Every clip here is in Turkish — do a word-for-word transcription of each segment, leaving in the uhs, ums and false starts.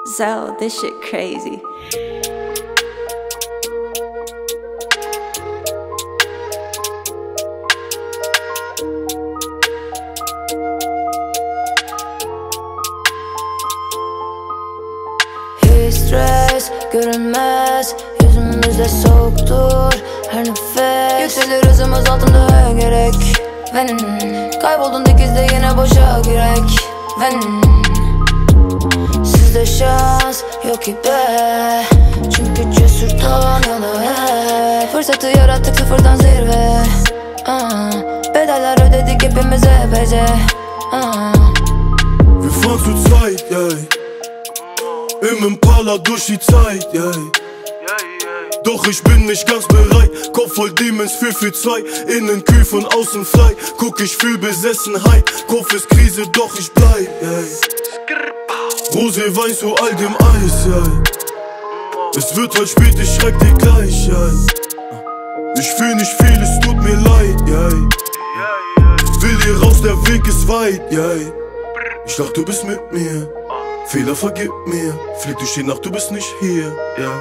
So, this shit crazy. Hiç stres görünmez, yüzümüzde soğuktur her nefes. Yükselir hızımız altında gerek. Venin kayboldun dikizde yine boşa girek. Venin sizde şans yok ki be, çünkü cesurdan yana hep. Fırsatı yarattık sıfırdan zirve. uh, Bedeller ödedik hepimiz epeyce. uh. Wir fahren zu zweit, yeah. Im Impala durch die Zeit, yeah. Doch ich bin nicht ganz bereit. Kopf voll Demons, für für zwei. Innen kühl, von außen frei. Guck, ich fühl Besessenheit. Kopf ist Krise, doch ich bleib, yeah. Rosé Wein zu all dem Eis, yeah. Es wird halt spät, ich schreib dir gleich, yeah. Ich fühl nicht viel, es tut mir leid, yeah. Will hier raus, der Weg ist weit, yeah. Ich dachte, du bist mit mir. Fehler, vergib mir. Flieg durch die Nacht, du bist nicht hier, yeah.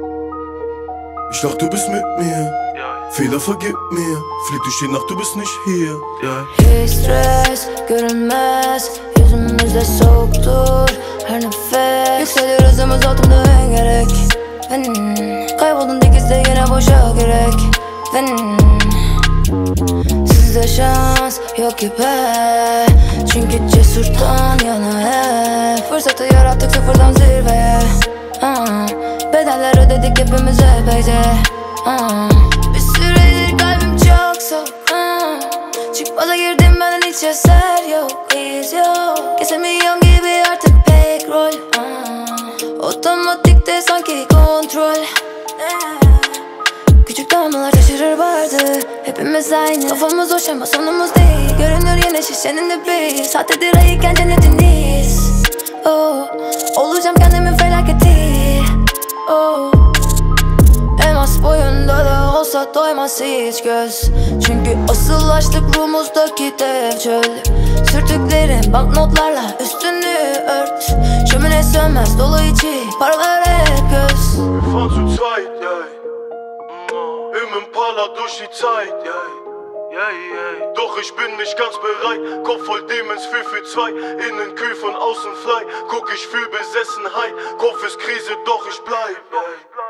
Ich dachte, du bist mit mir. Fehler, vergib mir. Flieg durch die Nacht, du bist nicht hier, yeah. Hiç stres görünmez, yüzümüzde soğuktur her nefes. Yükselir hızımız altında gerek. Venin kayboldun dikizde yine boşa gerek. Venin sizde şans yok ki be, çünkü cesurdan yana hep. Fırsatı yarattık sıfırdan zirveye. uh. Bedeller ödedik hepimiz epeyce. uh. Bir süredir kalbim çok soğuk. uh. Çıkmaza girdim benden hiç eser yok, iz yok. Kesemiyorum gibi artık pek rol. uh. Otomatikte sanki kontrol. Küçük damlalar taşırır vardı, hepimiz aynı. Kafamız hoş ama sonumuz değil. Görünür yine şişenin dibi. Sahtedir ayıkken cennetindeyiz. Oh, olacağım kendimin felaketi. Oh, elmas boyunda da olsa doymaz hiç göz. Çünkü asıl açlık ruhumuzdaki dev çöl. Sürtüklerin banknotlarla üstünü ört. Şömine sönmez dolu içi, paralar hep göz. Wir fahren zu zweit, yeah. Im Impala durch die Zeit, yeah. Doch ich bin nicht ganz bereit. Kopf voll Demons, vier für zwei. Innen kühl, von außen frei. Guck, ich fühl Besessenheit. Kopf ist Krise, doch ich bleib, yeah.